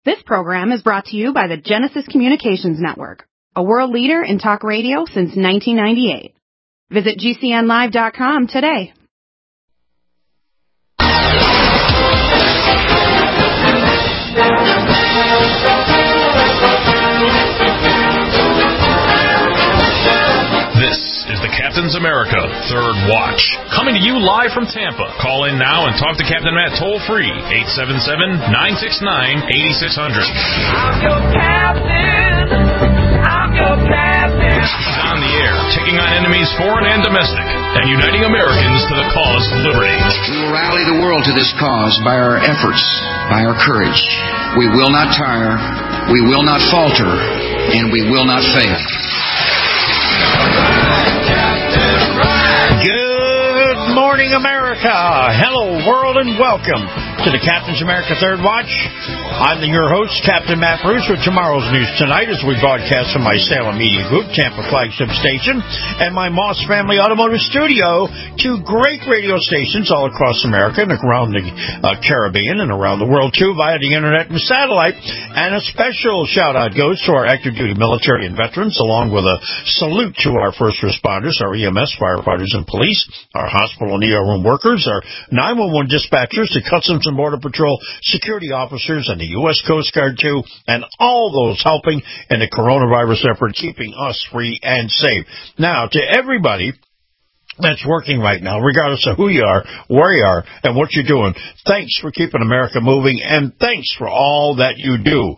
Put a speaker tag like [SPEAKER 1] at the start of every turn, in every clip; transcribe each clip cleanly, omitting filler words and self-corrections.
[SPEAKER 1] This program is brought to you by the Genesis Communications Network, a world leader in talk radio since 1998. Visit GCNlive.com today.
[SPEAKER 2] This is the Captain's America Third Watch, coming to you live from Tampa. Call in now and talk to Captain Matt toll-free, 877-969-8600.
[SPEAKER 3] I'm your captain. I'm your captain.
[SPEAKER 2] He's on the air, taking on enemies foreign and domestic, and uniting Americans to the cause of liberty.
[SPEAKER 4] We will rally the world to this cause by our efforts, by our courage. We will not tire, we will not falter, and we will not fail.
[SPEAKER 5] Good morning, America. Hello, world, and welcome to the Captain's America Third Watch. I'm your host, Captain Matt Bruce, with tomorrow's news tonight as we broadcast from my Salem Media Group, Tampa flagship station, and my Moss Family Automotive Studio, two great radio stations all across America and around the Caribbean and around the world, too, via the internet and satellite. And a special shout-out goes to our active duty military and veterans, along with a salute to our first responders, our EMS, firefighters, and police, our hospital and ER room workers, our 911 dispatchers, the Customs and Border Patrol security officers, and the U.S. Coast Guard, too, and all those helping in the coronavirus effort, keeping us free and safe. Now, to everybody that's working right now, regardless of who you are, where you are, and what you're doing, thanks for keeping America moving, and thanks for all that you do.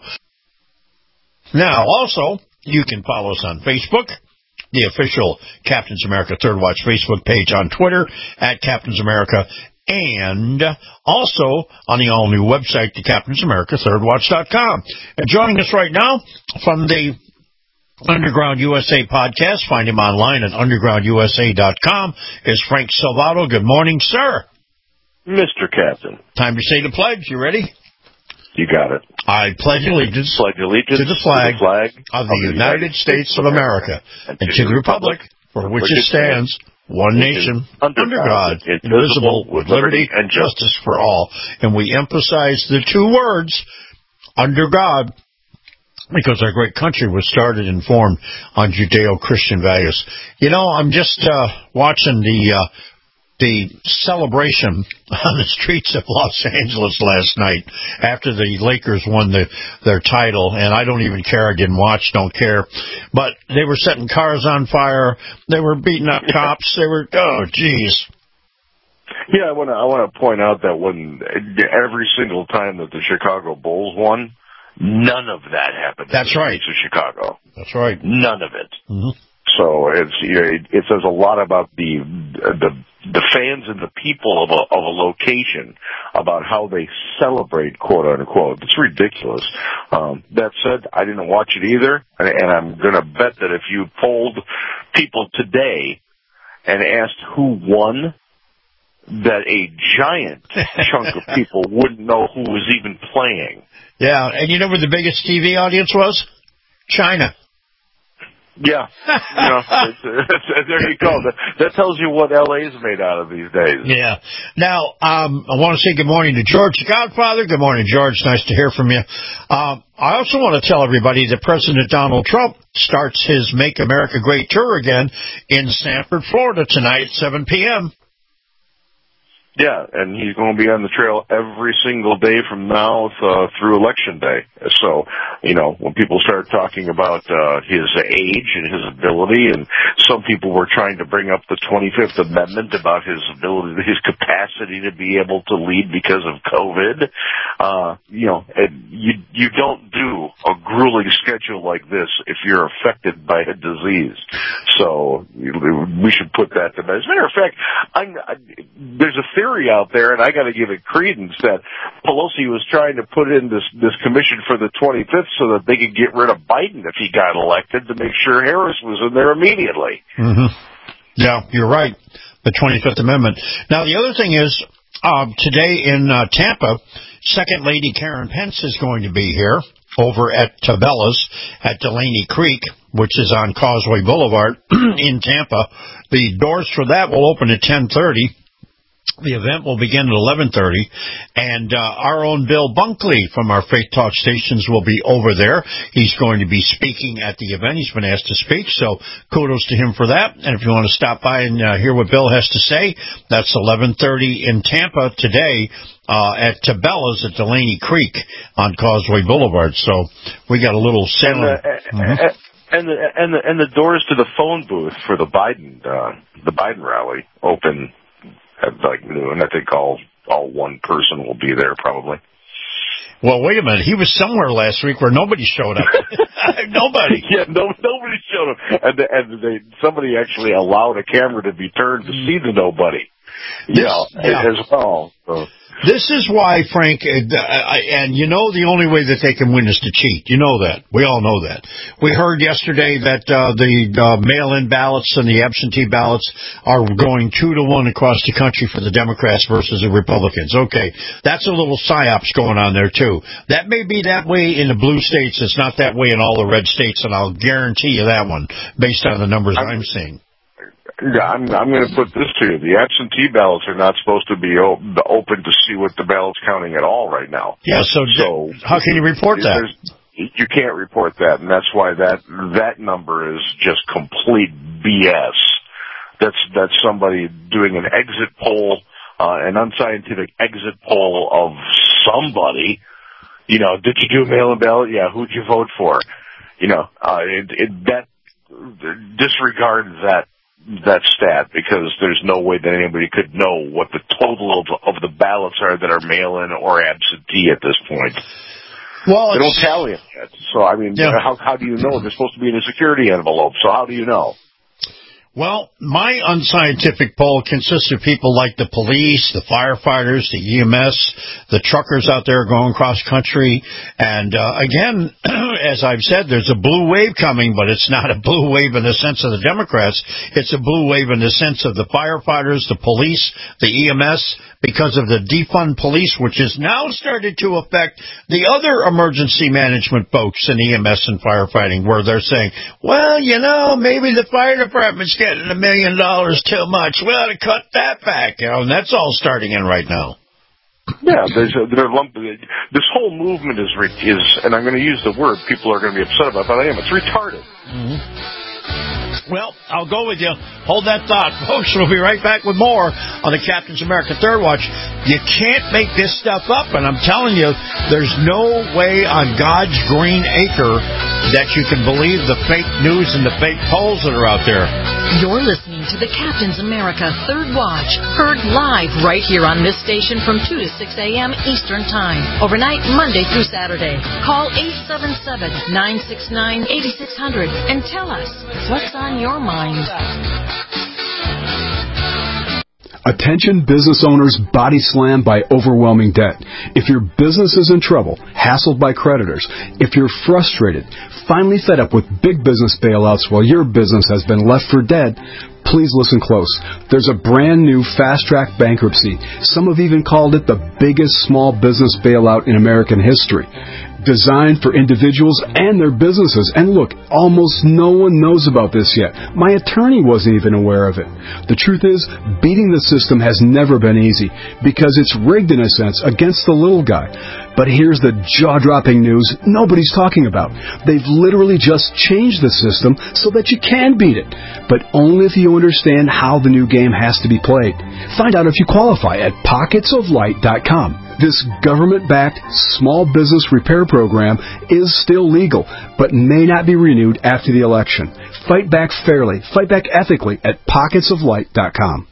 [SPEAKER 5] Now, also, you can follow us on Facebook, the official Captain's America Third Watch Facebook page, on Twitter, at Captain's America, and also on the all-new website, the Captain's America ThirdWatch.com. And joining us right now from the Underground USA podcast, find him online at undergroundusa.com, is Frank Salvato. Good morning, sir.
[SPEAKER 6] Mr. Captain.
[SPEAKER 5] Time to say the pledge. You ready?
[SPEAKER 6] You got it.
[SPEAKER 5] I pledge allegiance to the flag of the United States of America and to the republic for which it stands, one nation, under God, indivisible, with liberty and justice for all. And we emphasize the two words, under God, because our great country was started and formed on Judeo-Christian values. You know, I'm just watching the celebration on the streets of Los Angeles last night after the Lakers won their title, and I don't even care. I didn't watch, don't care. But they were setting cars on fire. They were beating up cops. They were, oh, geez.
[SPEAKER 6] Yeah, I want to point out that when every single time that the Chicago Bulls won, none of that happened.
[SPEAKER 5] That's right.
[SPEAKER 6] In Chicago.
[SPEAKER 5] That's right.
[SPEAKER 6] None of it.
[SPEAKER 5] Mm-hmm.
[SPEAKER 6] So it says a lot about the fans and the people of a location, about how they celebrate, quote unquote. It's ridiculous. That said, I didn't watch it either, and I'm going to bet that if you polled people today and asked who won, that a giant chunk of people wouldn't know who was even playing.
[SPEAKER 5] Yeah, and you know where the biggest TV audience was? China.
[SPEAKER 6] Yeah, there you go. That tells you what LA's made out of these days.
[SPEAKER 5] Yeah. Now, I want to say good morning to George the Godfather. Good morning, George. Nice to hear from you. I also want to tell everybody that President Donald Trump starts his Make America Great tour again in Sanford, Florida tonight at 7 p.m.
[SPEAKER 6] Yeah, and he's going to be on the trail every single day from now through Election Day. So, when people start talking about his age and his ability, and some people were trying to bring up the 25th Amendment about his ability, his capacity to be able to lead because of COVID, you don't do a grueling schedule like this if you're affected by a disease. So we should put that to bed. As a matter of fact, there's a theory out there, and I got to give it credence, that Pelosi was trying to put in this commission for the 25th so that they could get rid of Biden if he got elected, to make sure Harris was in there immediately.
[SPEAKER 5] Mm-hmm. Yeah, you're right. The 25th Amendment. Now, the other thing is, today in Tampa, Second Lady Karen Pence is going to be here over at Tabella's at Delaney Creek, which is on Causeway Boulevard in Tampa. The doors for that will open at 10:30. The event will begin at 11:30, and our own Bill Bunkley from our Faith Talk stations will be over there. He's going to be speaking at the event. He's been asked to speak, so kudos to him for that. And if you want to stop by and hear what Bill has to say, that's 11:30 in Tampa today at Tabella's at Delaney Creek on Causeway Boulevard. So we got a little sailing.
[SPEAKER 6] And the doors to the phone booth for the Biden rally open at like noon. I think all one person will be there probably.
[SPEAKER 5] Well, wait a minute. He was somewhere last week where nobody showed up. Nobody.
[SPEAKER 6] Yeah, nobody showed up, and somebody actually allowed a camera to be turned to see the nobody. As well. So.
[SPEAKER 5] This is why, Frank, and you know the only way that they can win is to cheat. You know that. We all know that. We heard yesterday that the mail-in ballots and the absentee ballots are going 2-1 across the country for the Democrats versus the Republicans. Okay, that's a little psyops going on there, too. That may be that way in the blue states. It's not that way in all the red states, and I'll guarantee you that one based on the numbers I'm seeing.
[SPEAKER 6] Yeah, I'm going to put this to you. The absentee ballots are not supposed to be open to see what the ballot's counting at all right now.
[SPEAKER 5] Yeah, so how can you report that?
[SPEAKER 6] You can't report that, and that's why that number is just complete BS. That's somebody doing an exit poll, an unscientific exit poll of somebody. You know, did you do a mail-in ballot? Yeah, who'd you vote for? You know, that disregard that stat, because there's no way that anybody could know what the total of the ballots are that are mail-in or absentee at this point.
[SPEAKER 5] Well,
[SPEAKER 6] they don't tally it yet. So, I mean, how do you know? They're supposed to be in a security envelope, so how do you know?
[SPEAKER 5] Well, my unscientific poll consists of people like the police, the firefighters, the EMS, the truckers out there going cross country. And again, as I've said, there's a blue wave coming, but it's not a blue wave in the sense of the Democrats. It's a blue wave in the sense of the firefighters, the police, the EMS, because of the defund police, which has now started to affect the other emergency management folks in EMS and firefighting, where they're saying, well, you know, maybe the fire department's getting $1 million too much. We ought to cut that back. You know, and that's all starting in right now.
[SPEAKER 6] Yeah, this whole movement is, and I'm going to use the word people are going to be upset about, but I am. It's retarded.
[SPEAKER 5] Mm-hmm. Well, I'll go with you. Hold that thought, folks. We'll be right back with more on the Captain's America Third Watch. You can't make this stuff up, and I'm telling you, there's no way on God's green acre that you can believe the fake news and the fake polls that are out there.
[SPEAKER 7] You're listening to the Captain's America Third Watch, heard live right here on this station from 2 to 6 a.m. Eastern Time, overnight Monday through Saturday. Call 877-969-8600 and tell us what's on your mind.
[SPEAKER 8] Attention business owners body slammed by overwhelming debt. If your business is in trouble, hassled by creditors, if you're frustrated, finally fed up with big business bailouts while your business has been left for dead, please listen close. There's a brand new fast-track bankruptcy. Some have even called it the biggest small business bailout in American history. Designed for individuals and their businesses. And look, almost no one knows about this yet. My attorney wasn't even aware of it. The truth is, beating the system has never been easy because it's rigged in a sense against the little guy. But here's the jaw-dropping news nobody's talking about. They've literally just changed the system so that you can beat it, but only if you understand how the new game has to be played. Find out if you qualify at pocketsoflight.com. This government-backed small business repair program is still legal, but may not be renewed after the election. Fight back fairly, fight back ethically at pocketsoflight.com.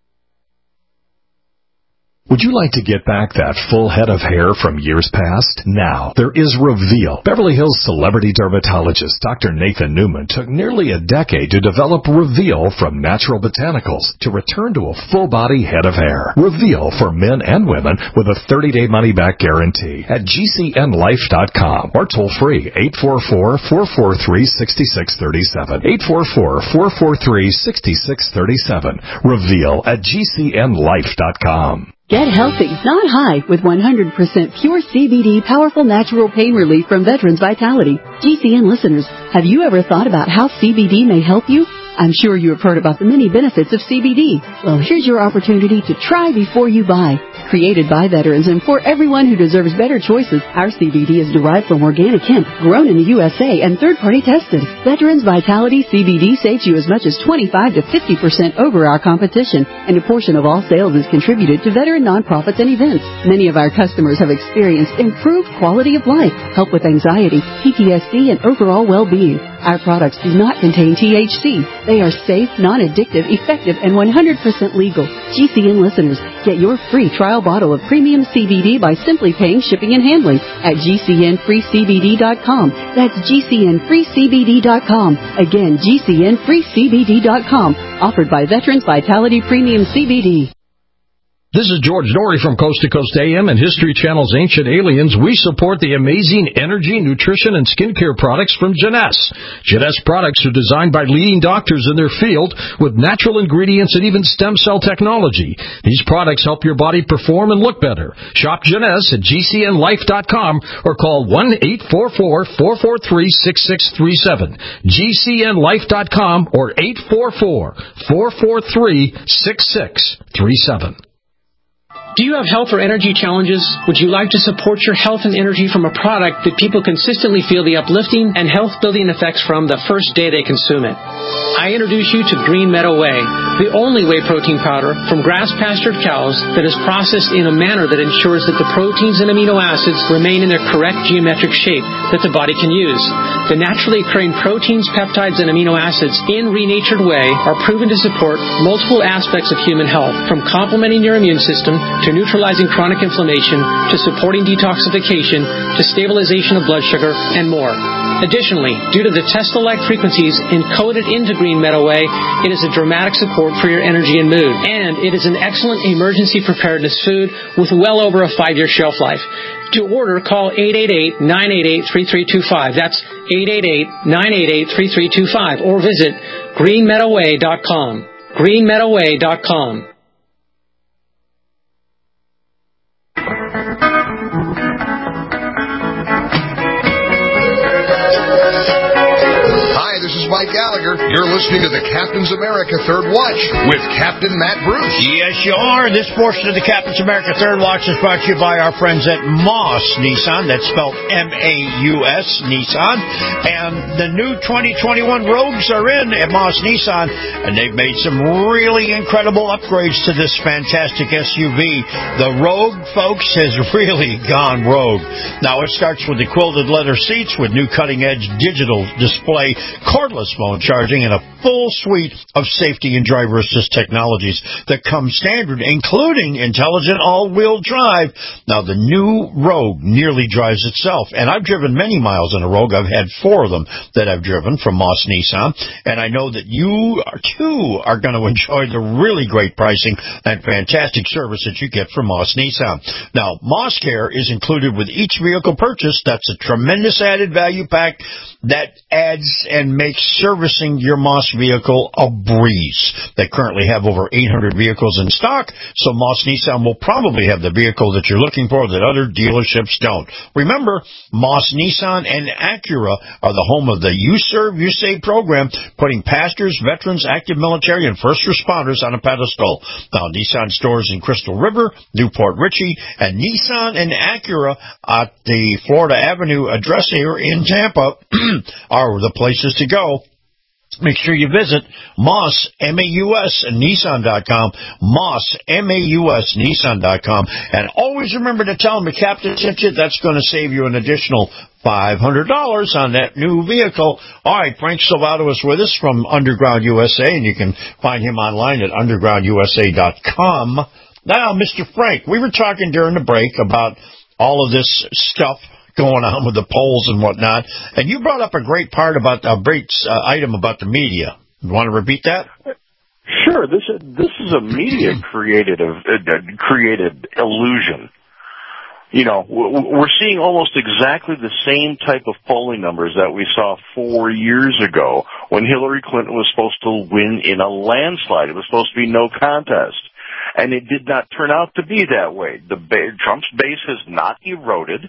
[SPEAKER 9] Would you like to get back that full head of hair from years past? Now, there is Reveal. Beverly Hills celebrity dermatologist Dr. Nathan Newman took nearly a decade to develop Reveal from natural botanicals to return to a full-body head of hair. Reveal for men and women with a 30-day money-back guarantee at GCNlife.com or toll-free 844-443-6637. 844-443-6637. Reveal at GCNlife.com.
[SPEAKER 10] Get healthy, not high, with 100% pure CBD powerful natural pain relief from Veterans Vitality. GCN listeners, have you ever thought about how CBD may help you? I'm sure you have heard about the many benefits of CBD. Well, here's your opportunity to try before you buy. Created by veterans and for everyone who deserves better choices, our CBD is derived from organic hemp, grown in the USA, and third-party tested. Veterans Vitality CBD saves you as much as 25 to 50% over our competition, and a portion of all sales is contributed to veteran nonprofits and events. Many of our customers have experienced improved quality of life, help with anxiety, PTSD, and overall well-being. Our products do not contain THC. They are safe, non-addictive, effective, and 100% legal. GCN listeners, get your free trial bottle of premium CBD by simply paying shipping and handling at GCNFreeCBD.com. That's GCNFreeCBD.com. Again, GCNFreeCBD.com. Offered by Veterans Vitality Premium CBD.
[SPEAKER 11] This is George Norrie from Coast to Coast AM and History Channel's Ancient Aliens. We support the amazing energy, nutrition, and skincare products from Jeunesse. Jeunesse products are designed by leading doctors in their field with natural ingredients and even stem cell technology. These products help your body perform and look better. Shop Jeunesse at GCNLife.com or call 1-844-443-6637. GCNLife.com or 844-443-6637.
[SPEAKER 12] Do you have health or energy challenges? Would you like to support your health and energy from a product that people consistently feel the uplifting and health-building effects from the first day they consume it? I introduce you to Green Meadow Whey, the only whey protein powder from grass-pastured cows that is processed in a manner that ensures that the proteins and amino acids remain in their correct geometric shape that the body can use. The naturally occurring proteins, peptides, and amino acids in renatured whey are proven to support multiple aspects of human health, from complementing your immune system to neutralizing chronic inflammation, to supporting detoxification, to stabilization of blood sugar, and more. Additionally, due to the Tesla-like frequencies encoded into Green Meadow Whey, it is a dramatic support for your energy and mood. And it is an excellent emergency preparedness food with well over a 5-year shelf life. To order, call 888-988-3325. That's 888-988-3325. Or visit greenmeadowwhey.com. greenmeadowwhey.com.
[SPEAKER 13] Mike Gallagher. You're listening to the Captain's America Third Watch with Captain Matt Bruce.
[SPEAKER 5] Yes, you are. This portion of the Captain's America Third Watch is brought to you by our friends at Moss Nissan. That's spelled M-A-U-S, Nissan. And the new 2021 Rogues are in at Moss Nissan, and they've made some really incredible upgrades to this fantastic SUV. The Rogue, folks, has really gone rogue. Now, it starts with the quilted leather seats with new cutting-edge digital display, cordless phone charging, and a full suite of safety and driver assist technologies that come standard, including intelligent all-wheel drive. Now, the new Rogue nearly drives itself, and I've driven many miles in a Rogue. I've had 4 of them that I've driven from Moss Nissan, and I know that you, too, are going to enjoy the really great pricing and fantastic service that you get from Moss Nissan. Now, Moss Care is included with each vehicle purchase. That's a tremendous added value pack that adds and makes servicing your Moss vehicle a breeze. They currently have over 800 vehicles in stock, so Moss Nissan will probably have the vehicle that you're looking for that other dealerships don't. Remember, Moss Nissan and Acura are the home of the You Serve, You Save program, putting pastors, veterans, active military, and first responders on a pedestal. Now, Nissan stores in Crystal River, Newport Richey, and Nissan and Acura at the Florida Avenue address here in Tampa are the places to go. Make sure you visit Moss, M-A-U-S, Nissan.com, Moss, M-A-U-S, Nissan.com, and always remember to tell them the Captain sent you. That's going to save you an additional $500 on that new vehicle. All right, Frank Salvato is with us from Underground USA, and you can find him online at undergroundusa.com. Now, Mr. Frank, we were talking during the break about all of this stuff going on with the polls and whatnot, and you brought up a great part about a great item about the media. You want to repeat that?
[SPEAKER 6] Sure. This is a media created illusion. You know, we're seeing almost exactly the same type of polling numbers that we saw 4 years ago when Hillary Clinton was supposed to win in a landslide. It was supposed to be no contest. And it did not turn out to be that way. Trump's base has not eroded.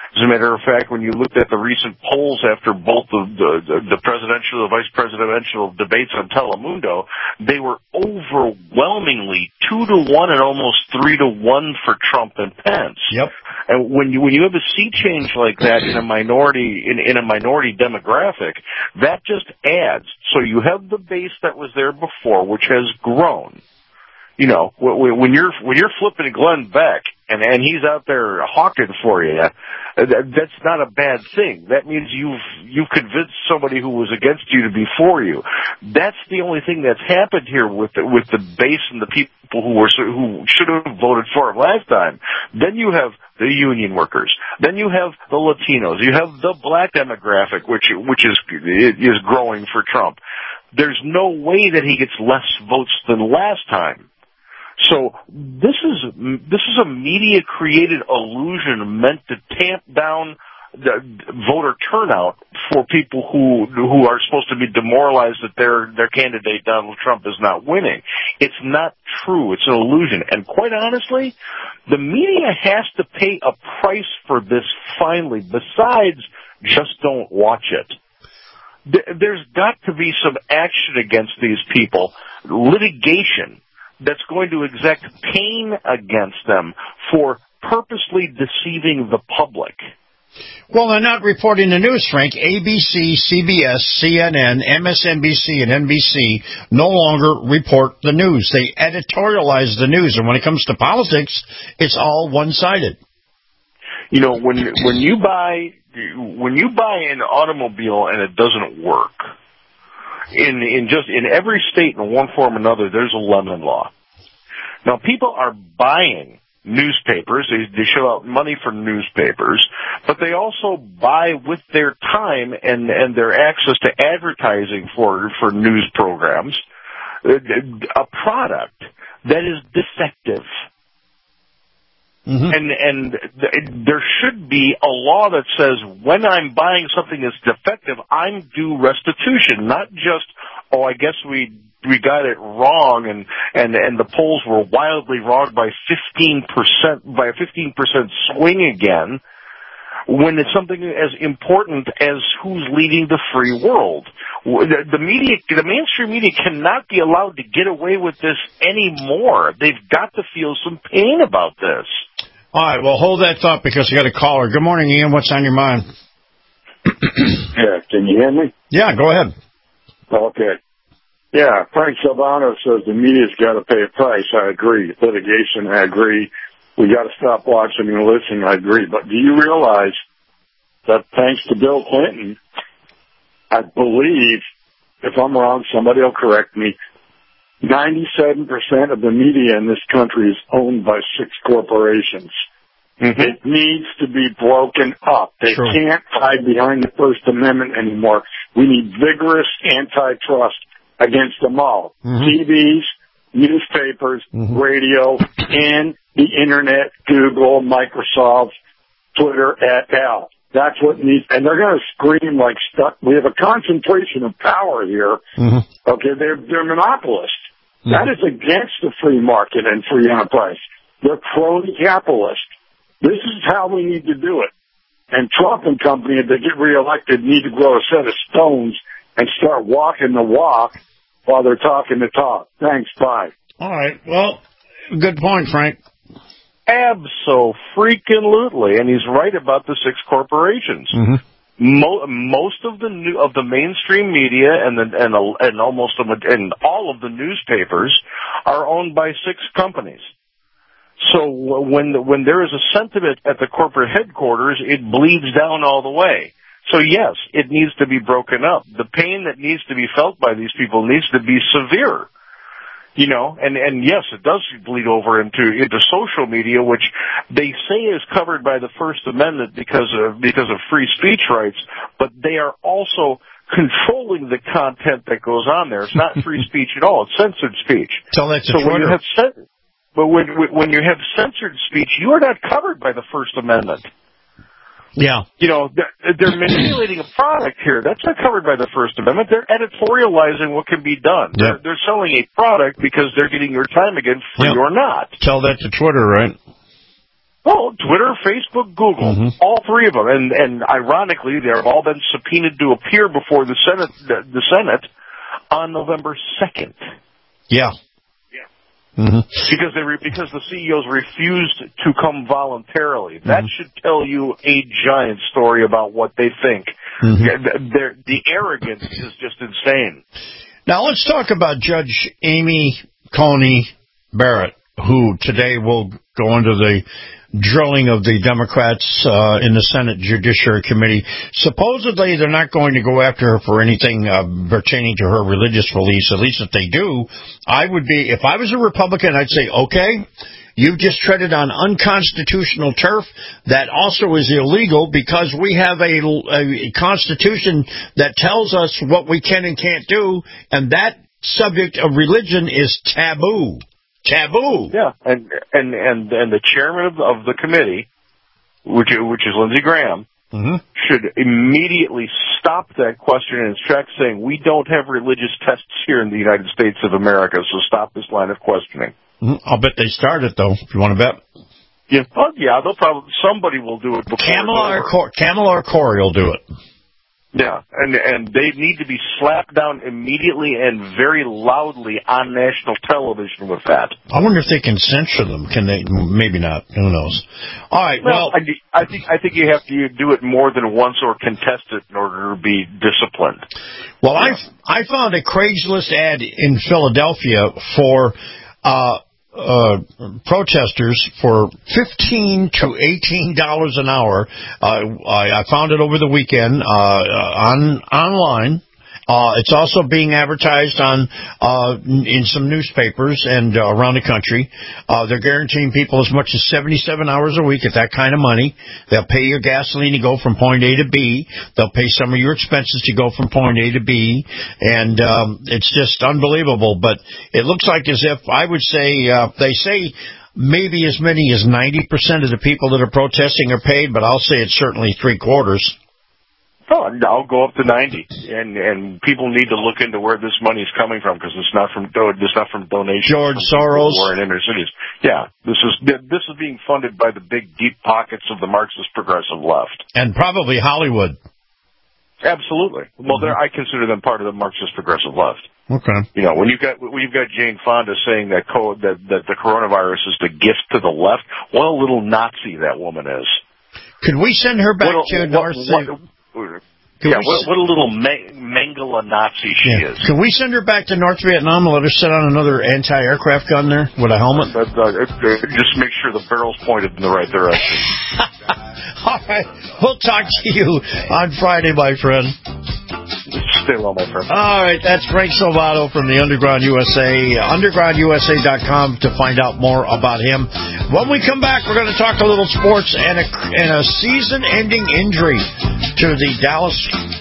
[SPEAKER 6] As a matter of fact, when you looked at the recent polls after both the presidential, the vice presidential debates on Telemundo, they were overwhelmingly 2-1 and almost 3-1 for Trump and Pence.
[SPEAKER 5] Yep.
[SPEAKER 6] And when you have a sea change like that in a minority demographic, that just adds. So you have the base that was there before, which has grown. You know, when you're flipping Glenn Beck and he's out there hawking for you, that's not a bad thing. That means you've convinced somebody who was against you to be for you. That's the only thing that's happened here with the base and the people who should have voted for him last time. Then you have the union workers. Then you have the Latinos. You have the black demographic, which is growing for Trump. There's no way that he gets less votes than last time. So this is a media created illusion meant to tamp down the voter turnout for people who are supposed to be demoralized that their candidate Donald Trump is not winning. It's not true. It's an illusion. And quite honestly, the media has to pay a price for this finally, besides just don't watch it. There's got to be some action against these people, litigation that's going to exact pain against them for purposely deceiving the public.
[SPEAKER 5] Well, they're not reporting the news, Frank. ABC, CBS, CNN, MSNBC, and NBC no longer report the news. They editorialize the news, and when it comes to politics, it's all one-sided.
[SPEAKER 6] You know, when you buy an automobile and it doesn't work, in every state in one form or another, there's a lemon law. Now, people are buying newspapers. They shell out money for newspapers, but they also buy with their time and their access to advertising for news programs a product that is defective. Mm-hmm. And there should be a law that says when I'm buying something that's defective, I'm due restitution, not just, I guess we got it wrong and the polls were wildly wrong by 15%, by a 15% swing again, when it's something as important as who's leading the free world. The media, the mainstream media cannot be allowed to get away with this anymore. They've got to feel some pain about this.
[SPEAKER 5] All right, well, hold that thought because you got a caller. Good morning, Ian. What's on your mind?
[SPEAKER 14] Yeah, can you hear me?
[SPEAKER 5] Yeah, go ahead.
[SPEAKER 14] Okay. Yeah, Frank Silvano says the media's got to pay a price. I agree. Litigation, I agree. We got to stop watching and listening. I agree. But do you realize that thanks to Bill Clinton, I believe, if I'm wrong, somebody will correct me, 97% of the media in this country is owned by 6 corporations. Mm-hmm. It needs to be broken up. They can't hide behind the First Amendment anymore. We need vigorous antitrust against them all. Mm-hmm. TVs, newspapers, radio, and the Internet, Google, Microsoft, Twitter, et al. That's what needs, and they're going to scream like stuff. We have a concentration of power here. Mm-hmm. Okay, they're monopolists. Mm-hmm. That is against the free market and free enterprise. They're crony-capitalist. This is how we need to do it. And Trump and company, if they get reelected, need to grow a set of stones and start walking the walk while they're talking the talk. Thanks, bye.
[SPEAKER 5] All right, well, good point, Frank.
[SPEAKER 6] Abso-freaking-lutely, and he's right about the 6 corporations. Mm-hmm. Most of the mainstream media and all of the newspapers are owned by 6 companies. So when there is a sentiment at the corporate headquarters, it bleeds down all the way. So yes, it needs to be broken up. The pain that needs to be felt by these people needs to be severe. You know, and yes, it does bleed over into social media, which they say is covered by the First Amendment because of free speech rights, but they are also controlling the content that goes on there. It's not free speech at all; it's censored speech.
[SPEAKER 5] Tell that to Twitter.
[SPEAKER 6] When you have censored speech, you are not covered by the First Amendment.
[SPEAKER 5] Yeah.
[SPEAKER 6] You know, they're manipulating a product here. That's not covered by the First Amendment. They're editorializing what can be done. Yep. They're selling a product because they're getting your time again, free or not.
[SPEAKER 5] Tell that to Twitter, right?
[SPEAKER 6] Oh, Twitter, Facebook, Google, all three of them, and ironically, they've all been subpoenaed to appear before the Senate on November 2nd.
[SPEAKER 5] Yeah.
[SPEAKER 6] Because the CEOs refused to come voluntarily. That should tell you a giant story about what they think. The arrogance is just insane.
[SPEAKER 5] Now let's talk about Judge Amy Coney Barrett, who today will go into the drilling of the Democrats in the Senate Judiciary Committee. Supposedly, they're not going to go after her for anything pertaining to her religious beliefs. At least if they do, if I was a Republican, I'd say, okay, you've just treaded on unconstitutional turf. That also is illegal because we have a constitution that tells us what we can and can't do, and that subject of religion is taboo. Taboo.
[SPEAKER 6] Yeah, and the chairman of the committee, which is Lindsey Graham, should immediately stop that question in its tracks, saying we don't have religious tests here in the United States of America, so stop this line of questioning.
[SPEAKER 5] I'll bet they started though. If you want to bet.
[SPEAKER 6] Yeah, they'll probably somebody will do it.
[SPEAKER 5] Kamala or Corey will do it.
[SPEAKER 6] Yeah, and they need to be slapped down immediately and very loudly on national television with that.
[SPEAKER 5] I wonder if they can censor them. Can they? Maybe not. Who knows? All right. Well,
[SPEAKER 6] I think you have to do it more than once or contest it in order to be disciplined.
[SPEAKER 5] Well, I found a Craigslist ad in Philadelphia for protesters for $15 to $18 an hour. I found it over the weekend online. It's also being advertised in some newspapers and around the country. They're guaranteeing people as much as 77 hours a week at that kind of money. They'll pay your gasoline to go from point A to B. They'll pay some of your expenses to go from point A to B. And it's just unbelievable. But it looks like as if, I would say, they say maybe as many as 90% of the people that are protesting are paid, but I'll say it's certainly three-quarters.
[SPEAKER 6] Oh, I'll go up to 90, and people need to look into where this money is coming from because it's not from donations.
[SPEAKER 5] George Soros
[SPEAKER 6] or in inner cities. Yeah, this is being funded by the big deep pockets of the Marxist progressive left,
[SPEAKER 5] and probably Hollywood.
[SPEAKER 6] Absolutely. Well, I consider them part of the Marxist progressive left.
[SPEAKER 5] Okay.
[SPEAKER 6] You know, when you've got Jane Fonda saying that the coronavirus is the gift to the left, what a little Nazi that woman is.
[SPEAKER 5] Could we send her back to North?
[SPEAKER 6] What a little Mengele Nazi she is.
[SPEAKER 5] Can we send her back to North Vietnam and let her sit on another anti-aircraft gun there with a helmet?
[SPEAKER 6] Just make sure the barrel's pointed in the right direction.
[SPEAKER 5] All right. We'll talk to you on Friday, my friend.
[SPEAKER 6] Stay well, my friend.
[SPEAKER 5] All right. That's Frank Salvato from the Underground USA. UndergroundUSA.com to find out more about him. When we come back, we're going to talk a little sports and a season-ending injury to the Dallas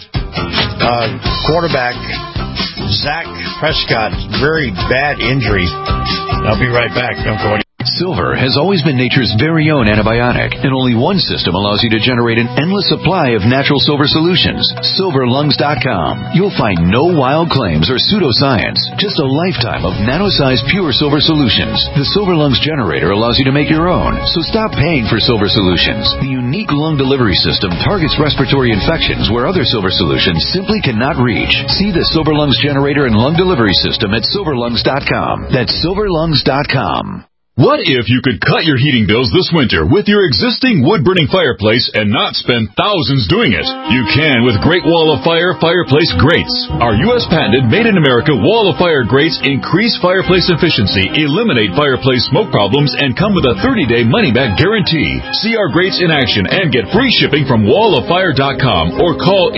[SPEAKER 5] quarterback, Zach Prescott. Very bad injury. I'll be right back. Don't go anywhere.
[SPEAKER 15] Silver has always been nature's very own antibiotic, and only one system allows you to generate an endless supply of natural silver solutions. SilverLungs.com. You'll find no wild claims or pseudoscience, just a lifetime of nano-sized pure silver solutions. The Silver Lungs generator allows you to make your own, so stop paying for silver solutions. The unique lung delivery system targets respiratory infections where other silver solutions simply cannot reach. See the Silver Lungs generator and lung delivery system at SilverLungs.com. That's SilverLungs.com.
[SPEAKER 2] What if you could cut your heating bills this winter with your existing wood-burning fireplace and not spend thousands doing it? You can with Great Wall of Fire fireplace grates. Our U.S.-patented, made-in-America Wall of Fire grates increase fireplace efficiency, eliminate fireplace smoke problems, and come with a 30-day money-back guarantee. See our grates in action and get free shipping from walloffire.com or call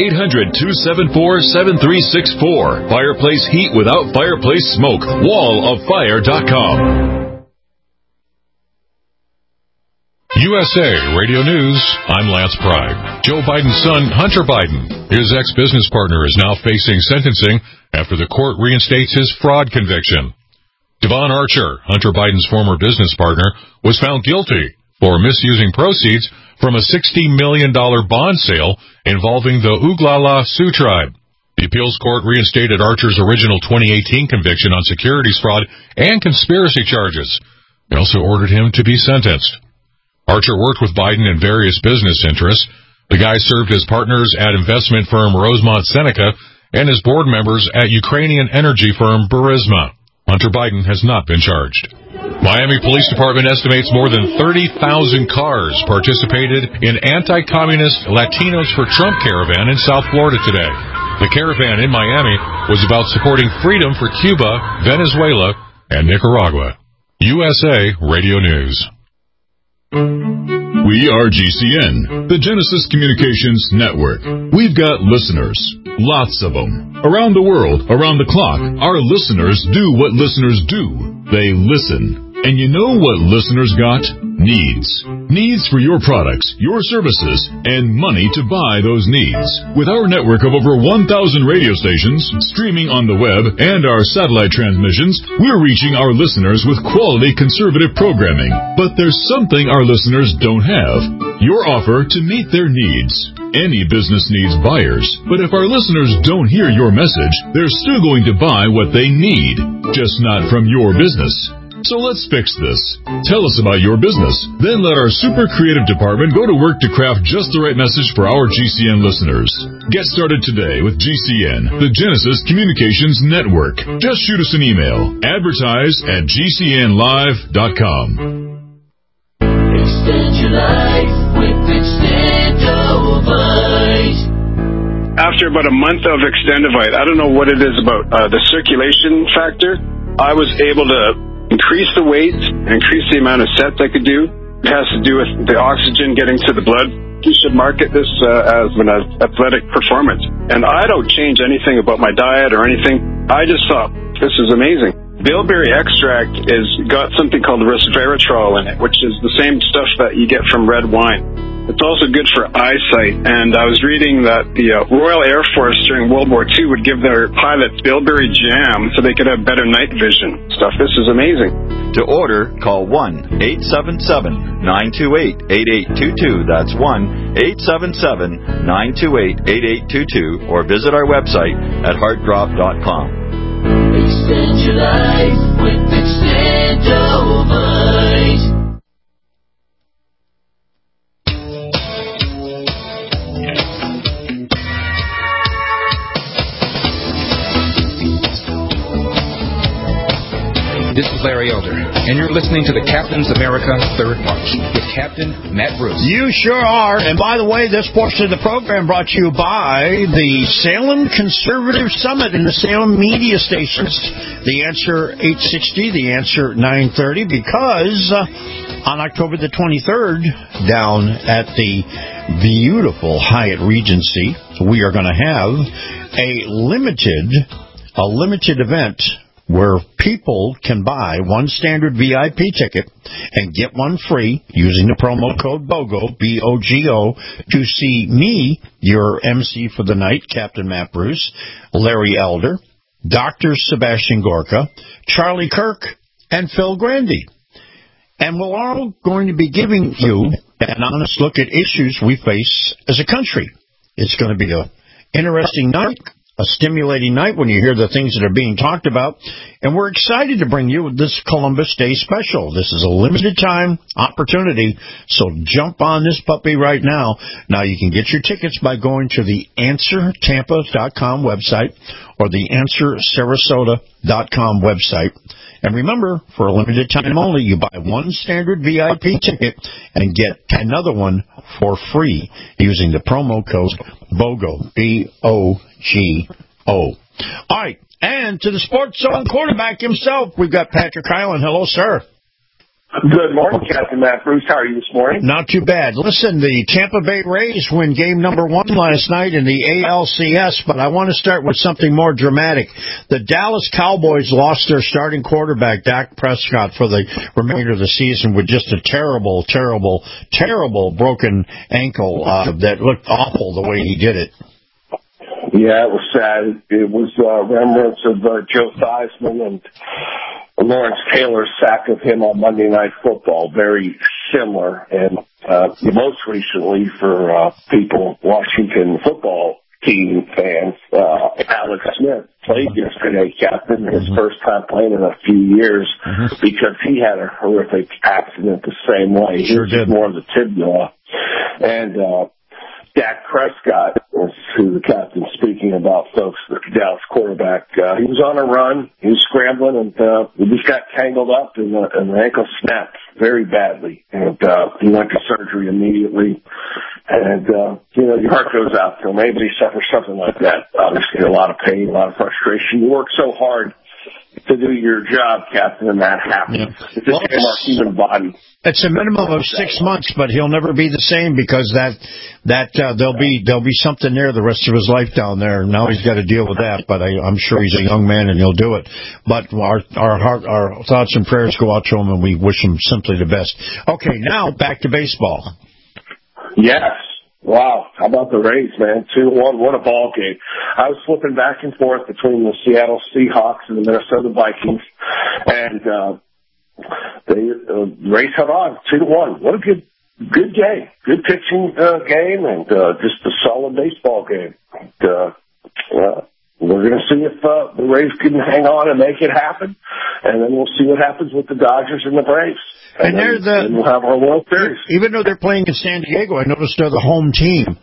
[SPEAKER 2] 800-274-7364. Fireplace heat without fireplace smoke. walloffire.com. USA Radio News, I'm Lance Pride. Joe Biden's son, Hunter Biden, his ex-business partner, is now facing sentencing after the court reinstates his fraud conviction. Devon Archer, Hunter Biden's former business partner, was found guilty for misusing proceeds from a $60 million bond sale involving the Oglala Sioux tribe. The appeals court reinstated Archer's original 2018 conviction on securities fraud and conspiracy charges. They also ordered him to be sentenced. Archer worked with Biden in various business interests. The guys served as partners at investment firm Rosemont Seneca and as board members at Ukrainian energy firm Burisma. Hunter Biden has not been charged. Miami Police Department estimates more than 30,000 cars participated in anti-communist Latinos for Trump caravan in South Florida today. The caravan in Miami was about supporting freedom for Cuba, Venezuela, and Nicaragua. USA Radio News.
[SPEAKER 16] We are GCN, the Genesis Communications Network. We've got listeners, lots of them. Around the world, around the clock, our listeners do what listeners do. They listen. And you know what listeners got? Needs. Needs for your products, your services, and money to buy those needs. With our network of over 1,000 radio stations, streaming on the web, and our satellite transmissions, we're reaching our listeners with quality conservative programming. But there's something our listeners don't have. Your offer to meet their needs. Any business needs buyers, but if our listeners don't hear your message, they're still going to buy what they need, just not from your business. So let's fix this. Tell us about your business. Then let our super creative department go to work to craft just the right message for our GCN listeners. Get started today with GCN, the Genesis Communications Network. Just shoot us an email. Advertise@GCNlive.com.
[SPEAKER 3] Extend your life with Extendovite.
[SPEAKER 17] After about a month of Extendovite, I don't know what it is about the circulation factor. I was able to increase the weight, increase the amount of sets I could do. It has to do with the oxygen getting to the blood. You should market this as an athletic performance. And I don't change anything about my diet or anything. I just thought, this is amazing. Bilberry extract is got something called resveratrol in it, which is the same stuff that you get from red wine. It's also good for eyesight, and I was reading that the Royal Air Force during World War II would give their pilots bilberry jam so they could have better night vision stuff. This is amazing.
[SPEAKER 18] To order, call 1-877-928-8822. That's 1-877-928-8822, or visit our website at heartdrop.com.
[SPEAKER 3] Extend your life with Extendovite.
[SPEAKER 19] This is Larry Elder, and you're listening to the Captain's America Third Watch with Captain Matt Bruce.
[SPEAKER 5] You sure are. And by the way, this portion of the program brought to you by the Salem Conservative Summit and the Salem media stations. The Answer 860, the Answer 930, because on October the 23rd, down at the beautiful Hyatt Regency, we are going to have a limited event where people can buy one standard VIP ticket and get one free using the promo code BOGO, B-O-G-O, to see me, your MC for the night, Captain Matt Bruce, Larry Elder, Dr. Sebastian Gorka, Charlie Kirk, and Phil Grandy. And we're all going to be giving you an honest look at issues we face as a country. It's going to be an interesting night, a stimulating night when you hear the things that are being talked about. And we're excited to bring you this Columbus Day special. This is a limited time opportunity, so jump on this puppy right now. Now, you can get your tickets by going to the AnswerTampa.com website or the AnswerSarasota.com website. And remember, for a limited time only, you buy one standard VIP ticket and get another one for free using the promo code BOGO, B-O-G-O. All right, and to the Sports Zone quarterback himself, we've got Patrick Hyland. Hello, sir.
[SPEAKER 20] Good morning, Captain Matt Bruce. How are you this morning?
[SPEAKER 5] Not too bad. Listen, the Tampa Bay Rays win game number 1 last night in the ALCS, but I want to start with something more dramatic. The Dallas Cowboys lost their starting quarterback, Dak Prescott, for the remainder of the season with just a terrible broken ankle that looked awful the way he did it.
[SPEAKER 20] Yeah, it was sad. It was remembrance of Joe Theismann and Lawrence Taylor's sack of him on Monday Night Football, very similar. And most recently for people, Washington football team fans, Alex Smith played yesterday, Captain, his first time playing in a few years, because he had a horrific accident the same way.
[SPEAKER 5] Sure
[SPEAKER 20] he was
[SPEAKER 5] did.
[SPEAKER 20] more of the tibia. And Dak Prescott, who the captain's speaking about, folks, the Dallas quarterback, he was on a run, he was scrambling, and he just got tangled up, and the ankle snapped very badly, and he went to surgery immediately. And, your heart goes out to him. Anybody suffers something like that, obviously a lot of pain, a lot of frustration. You work so hard to do your job, Captain, and that happens. It's just in our human body.
[SPEAKER 5] It's a minimum of 6 months, but he'll never be the same, because there'll be something there the rest of his life down there. Now he's got to deal with that, but I'm sure he's a young man and he'll do it. But our thoughts and prayers go out to him, and we wish him simply the best. Okay, now back to baseball.
[SPEAKER 20] Yes. Wow. How about the Rays, man? 2-1. What a ball game. I was flipping back and forth between the Seattle Seahawks and the Minnesota Vikings, and the Rays held on 2-1. What a good game. Good pitching game, and just a solid baseball game. We're going to see if the Rays can hang on and make it happen, and then we'll see what happens with the Dodgers and the Braves.
[SPEAKER 5] And
[SPEAKER 20] then we'll have our World Series.
[SPEAKER 5] Even though they're playing in San Diego, I noticed they're the home team.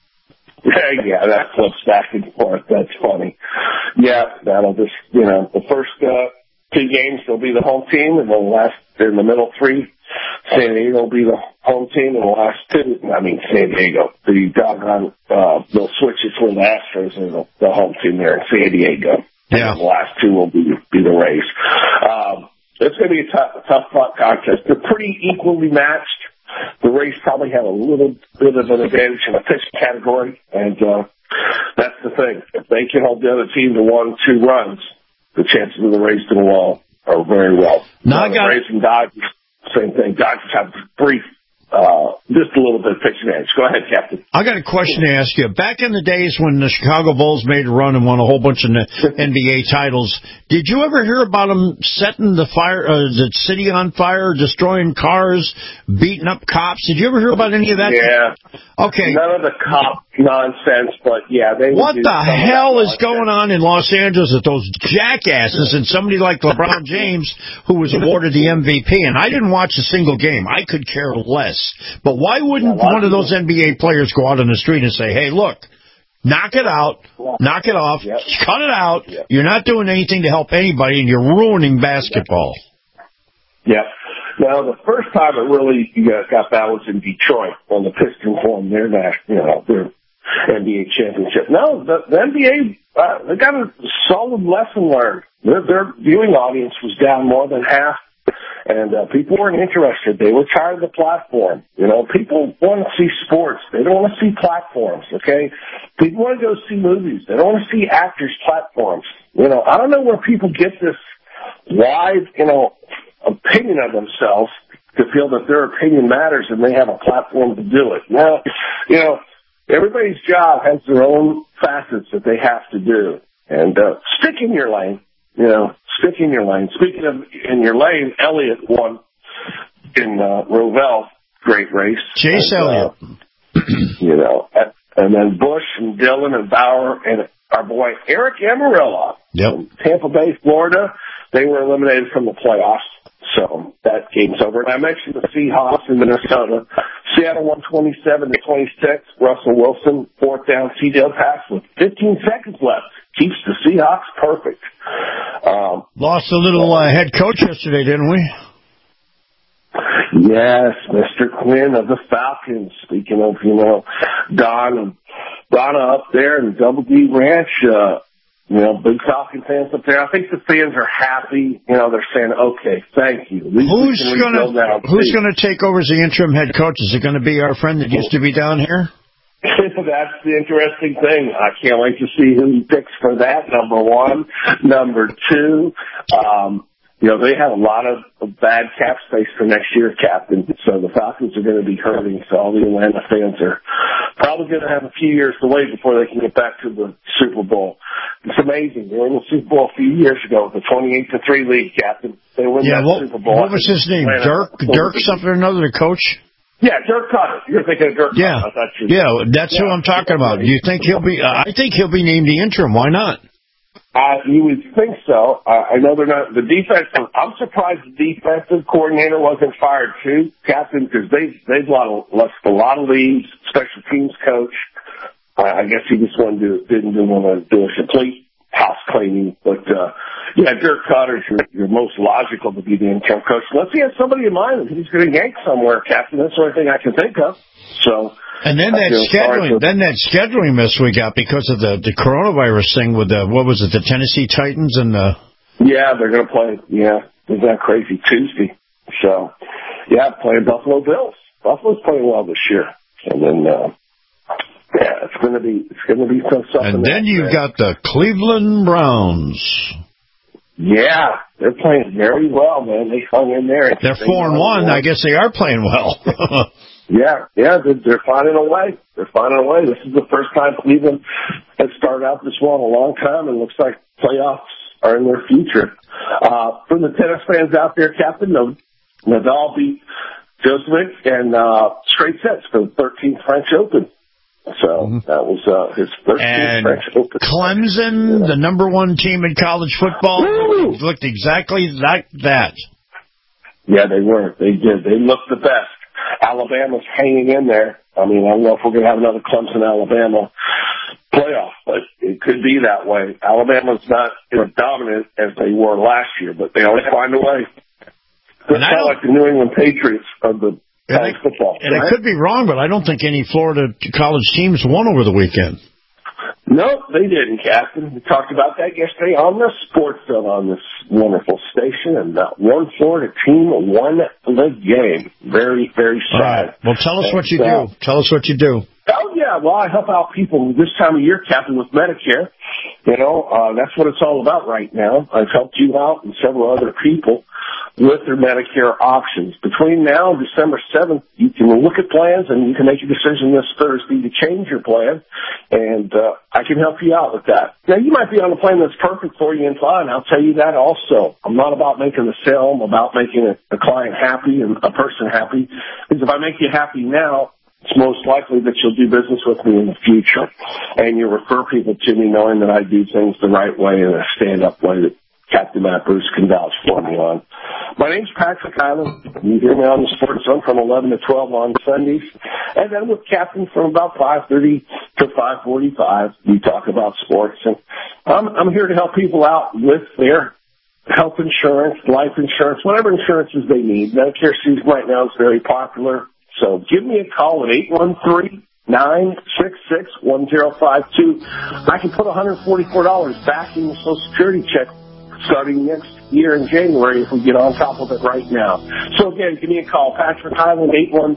[SPEAKER 20] Yeah, that flips back and forth. That's funny. Yeah, that'll just, the first 2 games will be the home team, and then in the middle 3, San Diego will be the home team, and the last 2, San Diego. The doggone, they'll switch it to the Astros and the home team there in San Diego.
[SPEAKER 5] Yeah.
[SPEAKER 20] And the last 2 will be the Rays. It's going to be a tough contest. They're pretty equally matched. The Rays probably have a little bit of an advantage in the pitch category, and that's the thing. If they can hold the other team to 1-2 runs, the chances of the Rays doing well are very well.
[SPEAKER 5] Now
[SPEAKER 20] the Rays and Dodgers, same thing. Dodgers have brief, just a little bit of pitching edge. Go ahead, Captain.
[SPEAKER 5] I got a question to ask you. Back in the days when the Chicago Bulls made a run and won a whole bunch of NBA titles, did you ever hear about them setting the city on fire, destroying cars, beating up cops? Did you ever hear about any of that?
[SPEAKER 20] Yeah.
[SPEAKER 5] Okay.
[SPEAKER 20] None of the cop nonsense, but yeah, they.
[SPEAKER 5] What the hell is going on in Los Angeles with those jackasses and somebody like LeBron James, who was awarded the MVP? And I didn't watch a single game. I could care less. But why wouldn't one of those NBA players go out on the street and say, hey, look, knock it out, knock it off, cut it out. You're not doing anything to help anybody, and you're ruining basketball.
[SPEAKER 20] Yeah. Now, the first time it really got that was in Detroit when the Pistons won their NBA championship. No, the NBA, they got a solid lesson learned. Their viewing audience was down more than half. And people weren't interested. They were tired of the platform. People want to see sports. They don't want to see platforms, okay? People want to go see movies. They don't want to see actors' platforms. I don't know where people get this wide, opinion of themselves to feel that their opinion matters and they have a platform to do it. Now, everybody's job has their own facets that they have to do. And stick in your lane. Stick in your lane. Speaking of in your lane, Elliott won in Rovell, great race.
[SPEAKER 5] Chase Elliott.
[SPEAKER 20] And then Busch and Dillon and Bauer and our boy Eric Amarillo from Tampa Bay, Florida, they were eliminated from the playoffs. So that game's over. And I mentioned the Seahawks in Minnesota. Seattle won 27-26. Russell Wilson, 4th down CDL pass with 15 seconds left. Keeps the Seahawks perfect.
[SPEAKER 5] Lost a little head coach yesterday, didn't we?
[SPEAKER 20] Yes, Mr. Quinn of the Falcons. Speaking of, Don and Donna up there in Double D Ranch, big Falcon fans up there. I think the fans are happy. They're saying, okay, thank you.
[SPEAKER 5] Who's gonna take over as the interim head coach? Is it going to be our friend that used to be down here?
[SPEAKER 20] That's the interesting thing. I can't wait to see who he picks for that, number one. Number two, they have a lot of bad cap space for next year, Captain. So the Falcons are going to be hurting. So all the Atlanta fans are probably going to have a few years to wait before they can get back to the Super Bowl. It's amazing. They were in the Super Bowl a few years ago with the 28-3 lead, Captain. They win that Super Bowl.
[SPEAKER 5] What was his name? Dirk something or another, the coach?
[SPEAKER 20] Yeah, Dirk Cutter. You're thinking of Dirk Cutter.
[SPEAKER 5] Yeah, that's who I'm talking about. Do you think he'll be? I think he'll be named the interim. Why not?
[SPEAKER 20] You would think so. I know they're not. The defense. I'm surprised the defensive coordinator wasn't fired too, Captain, because they've lost a lot of leads. Special teams coach. I guess he just didn't want to do a complete house cleaning. But Dirk Cotter's your most logical to be the interim coach. Unless he has somebody in mind that he's going to yank somewhere, Captain. That's the only thing I can think of. So.
[SPEAKER 5] And then that scheduling miss we got because of the coronavirus thing with the Tennessee Titans and the.
[SPEAKER 20] Yeah, they're going to play. Yeah, isn't that crazy? Tuesday. So, playing Buffalo Bills. Buffalo's playing well this year, and then it's going to be something.
[SPEAKER 5] And then you've got the Cleveland Browns.
[SPEAKER 20] Yeah, they're playing very well, man. They hung in there.
[SPEAKER 5] They're 4-1. I guess they are playing well.
[SPEAKER 20] Yeah, they're finding a way. This is the first time Cleveland has started out this well in a long time, and looks like playoffs are in their future. For the tennis fans out there, Captain, Nadal beat Djokovic and straight sets for the 13th French Open. So that was his 13th French Open.
[SPEAKER 5] Clemson, the number one team in college football, looked exactly like that.
[SPEAKER 20] Yeah, they were. They did. They looked the best. Alabama's hanging in there. I mean, I don't know if we're going to have another Clemson-Alabama playoff, but it could be that way. Alabama's not as dominant as they were last year, but they always find a way. It's kind of like the New England Patriots of the college football.
[SPEAKER 5] And I could be wrong, but I don't think any Florida college teams won over the weekend.
[SPEAKER 20] No, they didn't, Captain. We talked about that yesterday on the Sports Zone on this wonderful station, and not one Florida team won the game. Very, very sad.
[SPEAKER 5] Right. Well, tell us what you do. Tell us what you do.
[SPEAKER 20] Oh, yeah. Well, I help out people this time of year, Captain, with Medicare. That's what it's all about right now. I've helped you out and several other people with their Medicare options. Between now and December 7th, you can look at plans and you can make a decision this Thursday to change your plan, and I can help you out with that. Now, you might be on a plan that's perfect for you and fine. I'll tell you that also. I'm not about making a sale. I'm about making a client happy and a person happy, because if I make you happy now, it's most likely that you'll do business with me in the future, and you refer people to me knowing that I do things the right way in a stand-up way that Captain Matt Bruce can vouch for me on. My name's Patrick Island. You hear me on the Sports Zone from 11 to 12 on Sundays. And then with Captain from about 5:30 to 5:45, we talk about sports. And I'm here to help people out with their health insurance, life insurance, whatever insurances they need. Medicare season right now is very popular. So give me a call at 813-966-1052. I can put $144 back in your Social Security check starting next year in January if we get on top of it right now. So again, give me a call, Patrick Highland,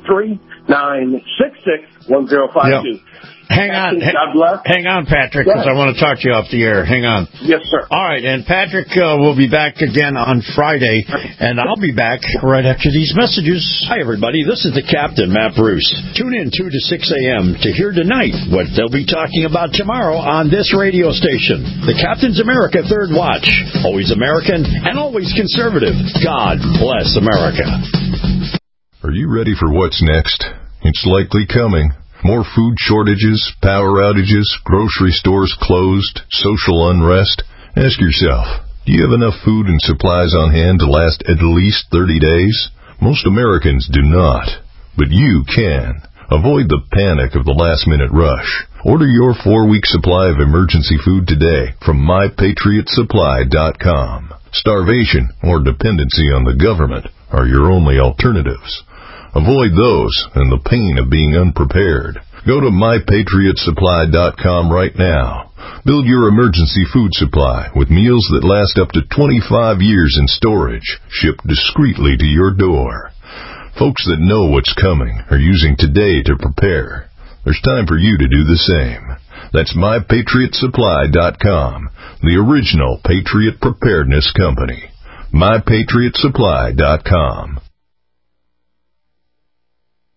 [SPEAKER 20] 813-966-1052.
[SPEAKER 5] Hang on.
[SPEAKER 20] God bless.
[SPEAKER 5] Hang on, Patrick, because I want to talk to you off the air. Hang on.
[SPEAKER 20] Yes, sir.
[SPEAKER 5] All right, and Patrick will be back again on Friday, and I'll be back right after these messages.
[SPEAKER 11] Hi, everybody. This is the Captain, Matt Bruce. Tune in 2 to 6 a.m. to hear tonight what they'll be talking about tomorrow on this radio station. The Captain's America Third Watch. Always American and always conservative. God bless America.
[SPEAKER 2] Are you ready for what's next? It's likely coming. More food shortages, power outages, grocery stores closed, social unrest. Ask yourself, do you have enough food and supplies on hand to last at least 30 days? Most Americans do not, but you can. Avoid the panic of the last-minute rush. Order your 4-week supply of emergency food today from MyPatriotSupply.com. Starvation or dependency on the government are your only alternatives. Avoid those and the pain of being unprepared. Go to MyPatriotSupply.com right now. Build your emergency food supply with meals that last up to 25 years in storage, shipped discreetly to your door. Folks that know what's coming are using today to prepare. There's time for you to do the same. That's MyPatriotSupply.com, the original Patriot Preparedness Company. MyPatriotSupply.com.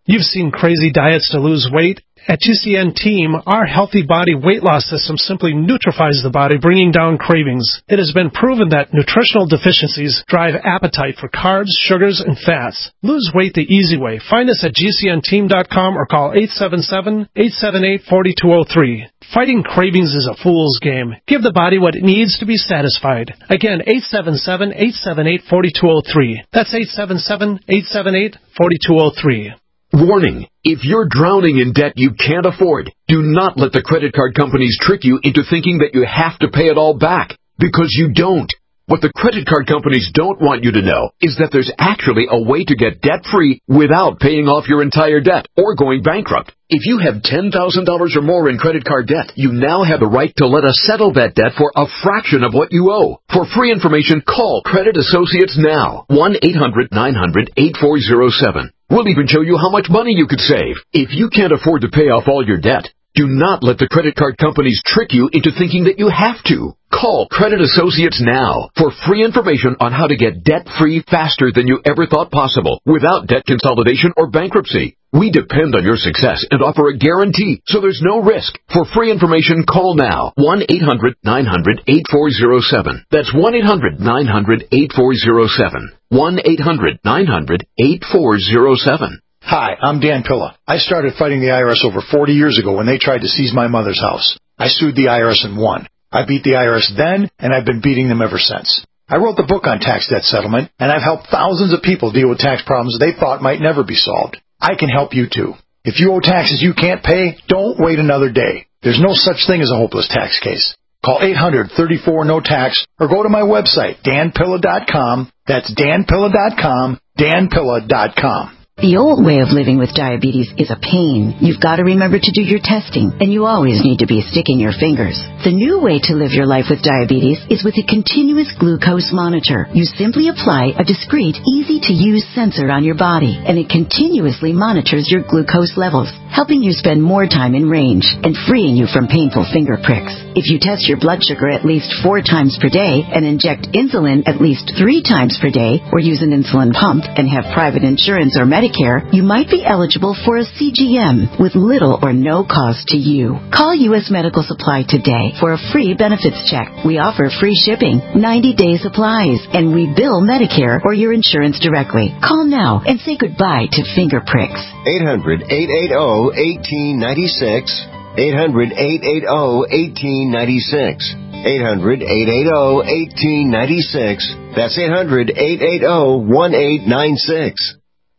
[SPEAKER 21] You've seen crazy diets to lose weight. At GCN Team, our healthy body weight loss system simply neutralizes the body, bringing down cravings. It has been proven that nutritional deficiencies drive appetite for carbs, sugars, and fats. Lose weight the easy way. Find us at GCNteam.com or call 877-878-4203. Fighting cravings is a fool's game. Give the body what it needs to be satisfied. Again, 877-878-4203. That's 877-878-4203.
[SPEAKER 22] Warning, if you're drowning in debt you can't afford, do not let the credit card companies trick you into thinking that you have to pay it all back, because you don't. What the credit card companies don't want you to know is that there's actually a way to get debt-free without paying off your entire debt or going bankrupt. If you have $10,000 or more in credit card debt, you now have the right to let us settle that debt for a fraction of what you owe. For free information, call Credit Associates now. 1-800-900-8407. We'll even show you how much money you could save. If you can't afford to pay off all your debt, do not let the credit card companies trick you into thinking that you have to. Call Credit Associates now for free information on how to get debt-free faster than you ever thought possible without debt consolidation or bankruptcy. We depend on your success and offer a guarantee, so there's no risk. For free information, call now. 1-800-900-8407. That's 1-800-900-8407. 1-800-900-8407.
[SPEAKER 23] Hi, I'm Dan Pilla. I started fighting the IRS over 40 years ago when they tried to seize my mother's house. I sued the IRS and won. I beat the IRS then, and I've been beating them ever since. I wrote the book on tax debt settlement, and I've helped thousands of people deal with tax problems they thought might never be solved. I can help you too. If you owe taxes you can't pay, don't wait another day. There's no such thing as a hopeless tax case. Call 800-34-NO-TAX or go to my website, danpilla.com. That's danpilla.com, danpilla.com.
[SPEAKER 24] The old way of living with diabetes is a pain. You've got to remember to do your testing, and you always need to be sticking your fingers. The new way to live your life with diabetes is with a continuous glucose monitor. You simply apply a discreet, easy-to-use sensor on your body, and it continuously monitors your glucose levels, helping you spend more time in range and freeing you from painful finger pricks. If you test your blood sugar at least 4 times per day and inject insulin at least 3 times per day, or use an insulin pump and have private insurance or Medicare, you might be eligible for a CGM with little or no cost to you. Call U.S. Medical Supply today for a free benefits check. We offer free shipping, 90-day supplies, and we bill Medicare or your insurance directly. Call now and say goodbye to finger pricks.
[SPEAKER 25] 800-880-1896. 800-880-1896. 800-880-1896. That's 800-880-1896.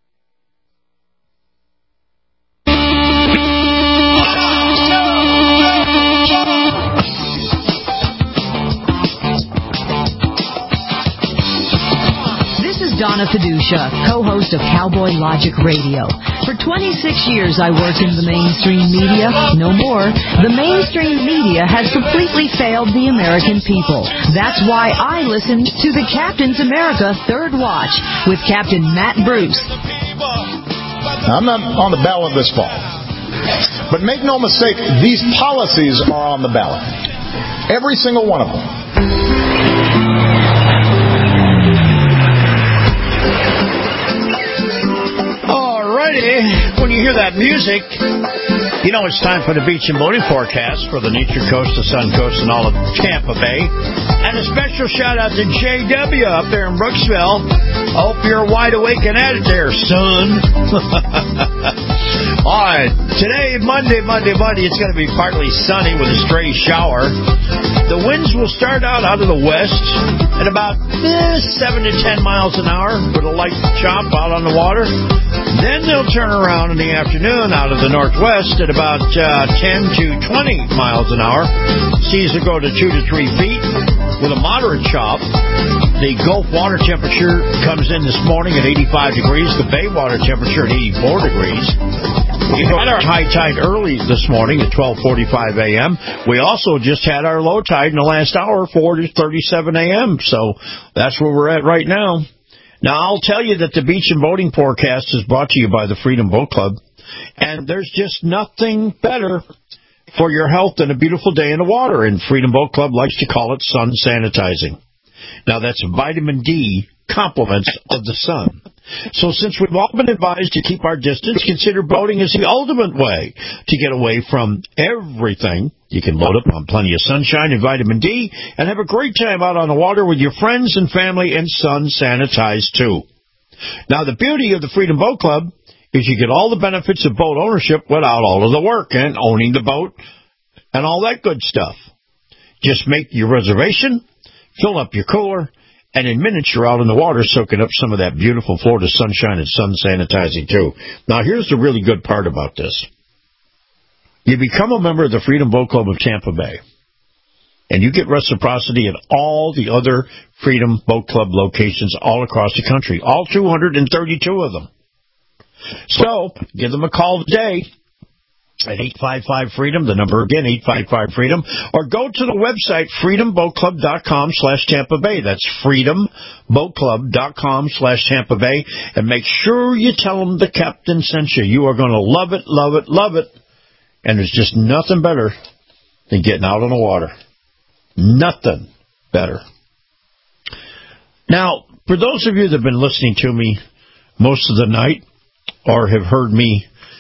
[SPEAKER 7] Donna Fiducia, co-host of Cowboy Logic Radio. For 26 years I worked in the mainstream media. No more. The mainstream media has completely failed the American people. That's why I listened to the Captain's America Third Watch with Captain Matt Bruce.
[SPEAKER 26] I'm not on the ballot this fall. But make no mistake, these policies are on the ballot. Every single one of them.
[SPEAKER 5] When you hear that music, you know it's time for the beach and boating forecast for the Nature Coast, the Sun Coast, and all of Tampa Bay. And a special shout out to JW up there in Brooksville. Hope you're wide awake and at it there, son. All right, today, Monday, it's going to be partly sunny with a stray shower. The winds will start out of the west at about 7 to 10 miles an hour with a light chop out on the water. Then they'll turn around in the afternoon out of the northwest at about 10 to 20 miles an hour. Seas will go to 2 to 3 feet with a moderate chop. The Gulf water temperature comes in this morning at 85 degrees. The Bay water temperature at 84 degrees. We had our high tide early this morning at 12:45 a.m. We also just had our low tide in the last hour, 4:37 a.m. So that's where we're at right now. Now, I'll tell you that the beach and boating forecast is brought to you by the Freedom Boat Club. And there's just nothing better for your health than a beautiful day in the water. And Freedom Boat Club likes to call it sun sanitizing. Now, that's vitamin D complements of the sun. So since we've all been advised to keep our distance, consider boating as the ultimate way to get away from everything. You can load up on plenty of sunshine and vitamin D and have a great time out on the water with your friends and family, and sun sanitized too. Now, the beauty of the Freedom Boat Club is you get all the benefits of boat ownership without all of the work and owning the boat and all that good stuff. Just make your reservation, fill up your cooler, and in minutes you're out in the water soaking up some of that beautiful Florida sunshine and sun sanitizing too. Now, here's the really good part about this. You become a member of the Freedom Boat Club of Tampa Bay, and you get reciprocity at all the other Freedom Boat Club locations all across the country, all 232 of them. So, give them a call today at 855-FREEDOM, the number again, 855-FREEDOM, or go to the website, freedomboatclub.com/Tampa Bay. That's freedomboatclub.com/Tampa Bay, and make sure you tell them the captain sent you. You are going to love it, love it, love it, and there's just nothing better than getting out on the water. Nothing better. Now, for those of you that have been listening to me most of the night or have heard me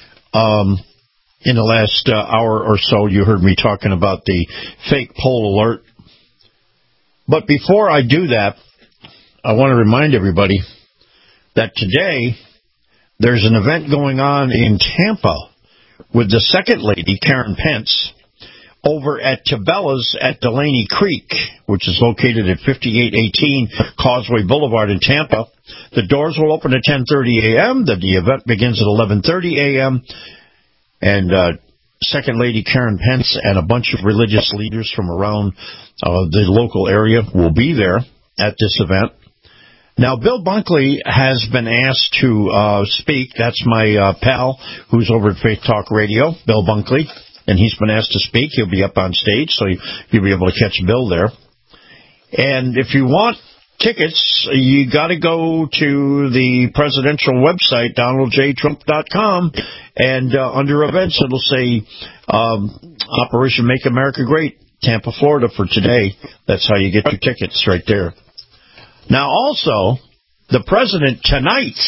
[SPEAKER 5] in the last hour or so, you heard me talking about the fake poll alert. But before I do that, I want to remind everybody that today there's an event going on in Tampa with the second lady, Karen Pence, over at Tabella's at Delaney Creek, which is located at 5818 Causeway Boulevard in Tampa. The doors will open at 10:30 a.m. The event begins at 11:30 a.m. And Second Lady Karen Pence and a bunch of religious leaders from around the local area will be there at this event. Now, Bill Bunkley has been asked to speak. That's my pal who's over at Faith Talk Radio, Bill Bunkley. And he's been asked to speak. He'll be up on stage, so you'll be able to catch Bill there. And if you want tickets, you got to go to the presidential website, DonaldJTrump.com, and under events, it'll say Operation Make America Great, Tampa, Florida for today. That's how you get your tickets right there. Now, also, the president tonight,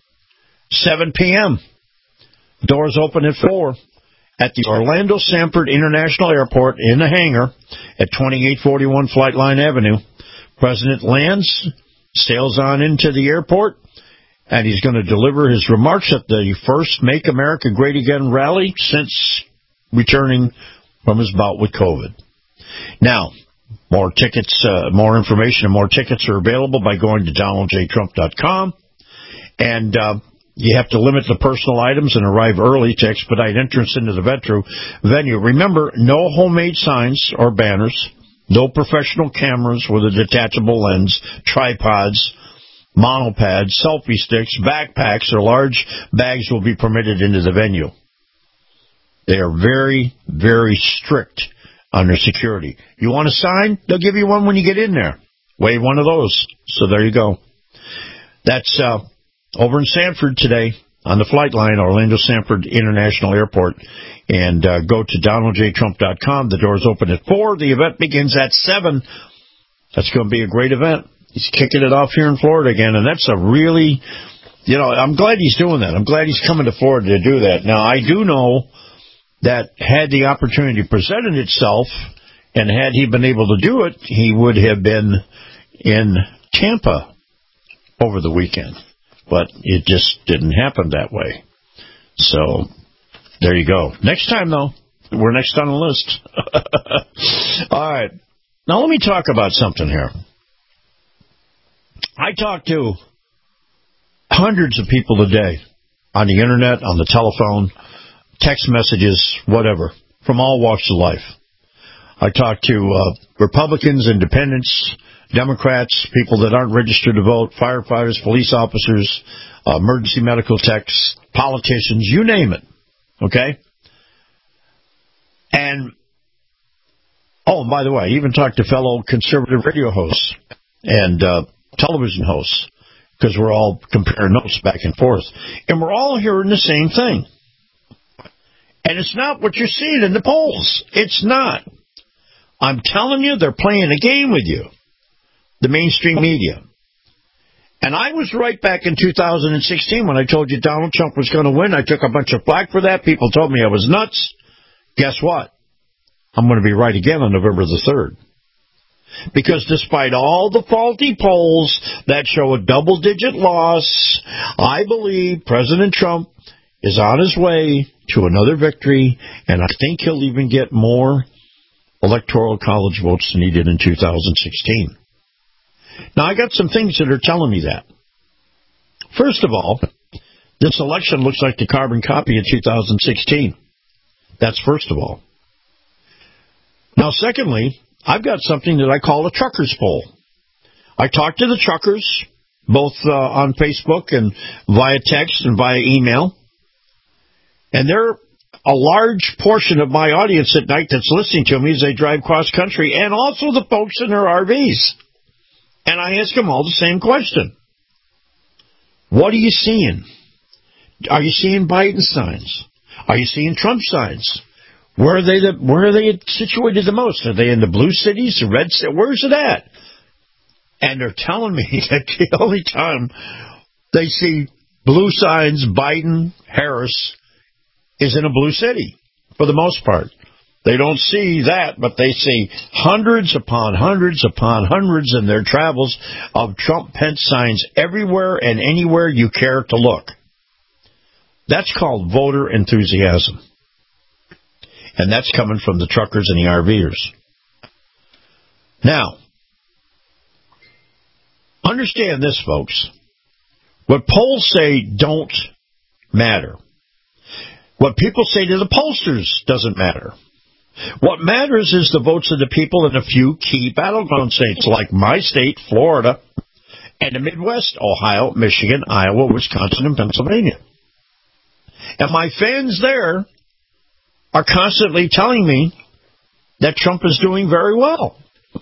[SPEAKER 5] 7 p.m., doors open at 4. At the Orlando Sanford International Airport in the hangar at 2841 Flight Line Avenue. President lands, sails on into the airport, and he's going to deliver his remarks at the first Make America Great Again rally since returning from his bout with COVID. Now, more tickets, more information and more tickets are available by going to DonaldJTrump.com. And you have to limit the personal items and arrive early to expedite entrance into the venue. Remember, no homemade signs or banners, no professional cameras with a detachable lens, tripods, monopads, selfie sticks, backpacks, or large bags will be permitted into the venue. They are very, very strict on their security. You want a sign? They'll give you one when you get in there. Wave one of those. So there you go. That's over in Sanford today on the flight line, Orlando Sanford International Airport. And go to DonaldJTrump.com. The doors open at 4. The event begins at 7. That's going to be a great event. He's kicking it off here in Florida again, and that's a really, I'm glad he's doing that. I'm glad he's coming to Florida to do that. Now, I do know that had the opportunity presented itself and had he been able to do it, he would have been in Tampa over the weekend. But it just didn't happen that way. So, there you go. Next time, though, we're next on the list. All right. Now, let me talk about something here. I talk to hundreds of people a day on the Internet, on the telephone, text messages, whatever, from all walks of life. I talk to Republicans, independents, Democrats, people that aren't registered to vote, firefighters, police officers, emergency medical techs, politicians, you name it. Okay? And by the way, I even talked to fellow conservative radio hosts and television hosts, because we're all comparing notes back and forth. And we're all hearing the same thing. And it's not what you're seeing in the polls. It's not. I'm telling you, they're playing a game with you. The mainstream media. And I was right back in 2016 when I told you Donald Trump was going to win. I took a bunch of flack for that. People told me I was nuts. Guess what? I'm going to be right again on November the 3rd. Because despite all the faulty polls that show a double-digit loss, I believe President Trump is on his way to another victory, and I think he'll even get more electoral college votes than he did in 2016. Now, I got some things that are telling me that. First of all, this election looks like the carbon copy of 2016. That's first of all. Now, secondly, I've got something that I call a truckers poll. I talked to the truckers, both on Facebook and via text and via email. And they're a large portion of my audience at night that's listening to me as they drive cross country, and also the folks in their RVs. And I ask them all the same question. What are you seeing? Are you seeing Biden signs? Are you seeing Trump signs? Where are they situated the most? Are they in the blue cities, the red cities? Where's it at? And they're telling me that the only time they see blue signs, Biden, Harris, is in a blue city, for the most part. They don't see that, but they see hundreds upon hundreds upon hundreds in their travels of Trump-Pence signs everywhere and anywhere you care to look. That's called voter enthusiasm. And that's coming from the truckers and the RVers. Now, understand this, folks. What polls say don't matter. What people say to the pollsters doesn't matter. What matters is the votes of the people in a few key battleground states like my state, Florida, and the Midwest, Ohio, Michigan, Iowa, Wisconsin, and Pennsylvania. And my fans there are constantly telling me that Trump is doing very well.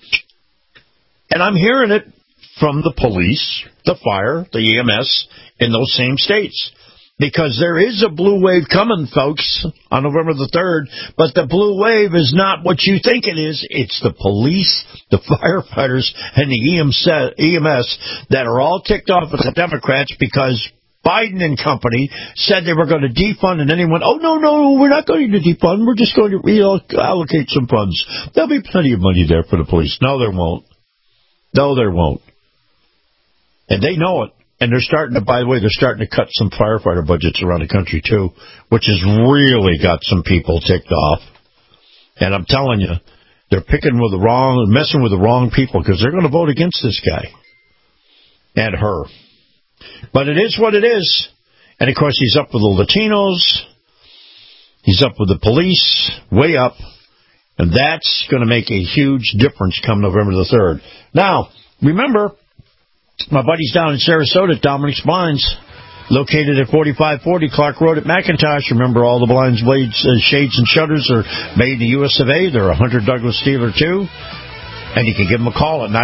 [SPEAKER 5] And I'm hearing it from the police, the fire, the EMS in those same states. Because there is a blue wave coming, folks, on November the 3rd, but the blue wave is not what you think it is. It's the police, the firefighters, and the EMS that are all ticked off at the Democrats because Biden and company said they were going to defund, and then he went, oh, no, we're not going to defund. We're just going to reallocate some funds. There'll be plenty of money there for the police. No, there won't. No, there won't. And they know it. And they're starting to, by the way, they're starting to cut some firefighter budgets around the country, too, which has really got some people ticked off. And I'm telling you, they're messing with the wrong people because they're going to vote against this guy and her. But it is what it is. And, of course, he's up with the Latinos. He's up with the police, way up. And that's going to make a huge difference come November the 3rd. Now, remember, my buddy's down in Sarasota, Dominic Blinds, located at 4540 Clark Road at McIntosh. Remember, all the blinds, blades, shades, and shutters are made in the US of A. They're a Hunter Douglas dealer, too. And you can give them a call at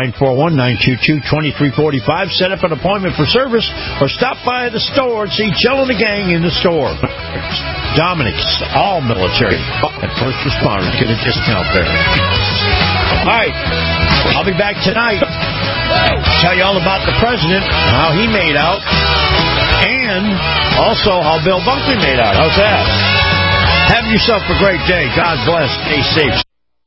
[SPEAKER 5] 941-922-2345. Set up an appointment for service or stop by the store and see Jill and the gang in the store. Dominic's, all military and first responders get a discount there. All right, I'll be back tonight. Tell you all about the president, how he made out, and also how Bill Bunkley made out. How's that? Have yourself a great day. God bless. Stay safe.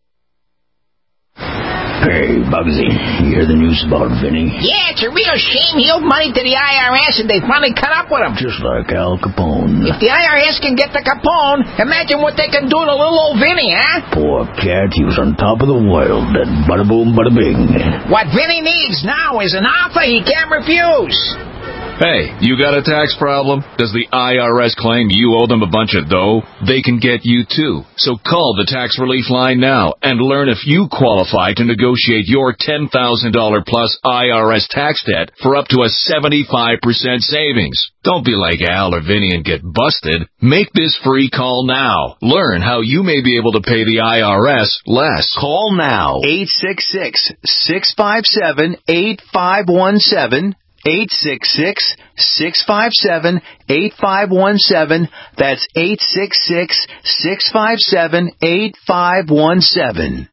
[SPEAKER 1] Hey, Bugsy, you hear the news about Vinny?
[SPEAKER 4] Yeah, it's a real shame. He owed money to the IRS, and they finally cut up with him.
[SPEAKER 1] Just like Al Capone.
[SPEAKER 4] If the IRS can get the Capone, imagine what they can do to little old Vinny, huh?
[SPEAKER 1] Poor cat, he was on top of the world. That bada boom, bada bing.
[SPEAKER 4] What Vinny needs now is an offer he can't refuse.
[SPEAKER 8] Hey, you got a tax problem? Does the IRS claim you owe them a bunch of dough? They can get you too. So call the Tax Relief Line now and learn if you qualify to negotiate your $10,000 plus IRS tax debt for up to a 75% savings. Don't be like Al or Vinny and get busted. Make this free call now. Learn how you may be able to pay the IRS less.
[SPEAKER 9] Call now. 866-657-8517. 866-657-8517. That's 866-657-8517.